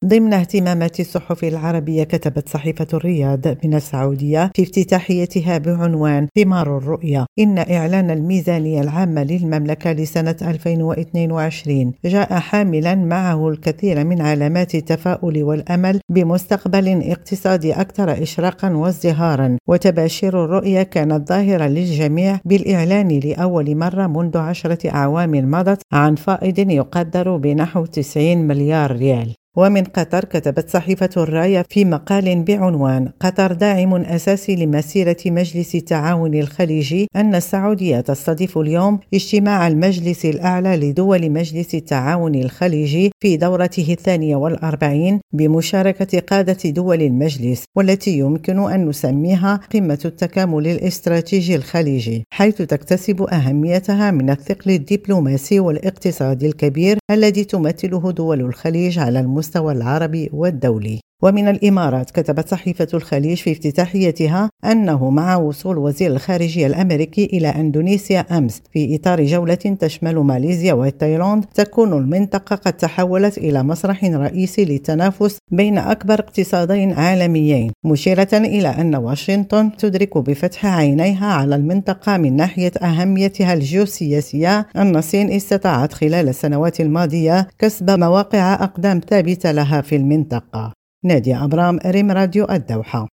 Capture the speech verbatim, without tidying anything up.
ضمن اهتمامات الصحف العربية، كتبت صحيفة الرياض من السعودية في افتتاحيتها بعنوان ثمار الرؤية إن إعلان الميزانية العامة للمملكة لسنة ألفين واثنين وعشرين جاء حاملا معه الكثير من علامات التفاؤل والأمل بمستقبل اقتصادي أكثر إشراقا وازدهارا. وتباشير الرؤية كانت ظاهرة للجميع بالإعلان لأول مرة منذ عشرة أعوام مضت عن فائض يقدر بنحو تسعين مليار ريال. ومن قطر، كتبت صحيفة الراية في مقال بعنوان قطر داعم أساسي لمسيرة مجلس التعاون الخليجي أن السعودية تستضيف اليوم اجتماع المجلس الأعلى لدول مجلس التعاون الخليجي في دورته الثانية والأربعين بمشاركة قادة دول المجلس، والتي يمكن أن نسميها قمة التكامل الاستراتيجي الخليجي، حيث تكتسب أهميتها من الثقل الدبلوماسي والاقتصادي الكبير الذي تمثله دول الخليج على المستوى المستوى العربي والدولي. ومن الإمارات، كتبت صحيفة الخليج في افتتاحيتها أنه مع وصول وزير الخارجية الأمريكي إلى أندونيسيا أمس في إطار جولة تشمل ماليزيا وتايلاند، تكون المنطقة قد تحولت إلى مسرح رئيسي للتنافس بين أكبر اقتصادين عالميين، مشيرة إلى أن واشنطن تدرك بفتح عينيها على المنطقة من ناحية أهميتها الجيوسياسية أن الصين استطاعت خلال السنوات الماضية كسب مواقع أقدام ثابتة لها في المنطقة. نادية أبرام، ريم راديو الدوحة.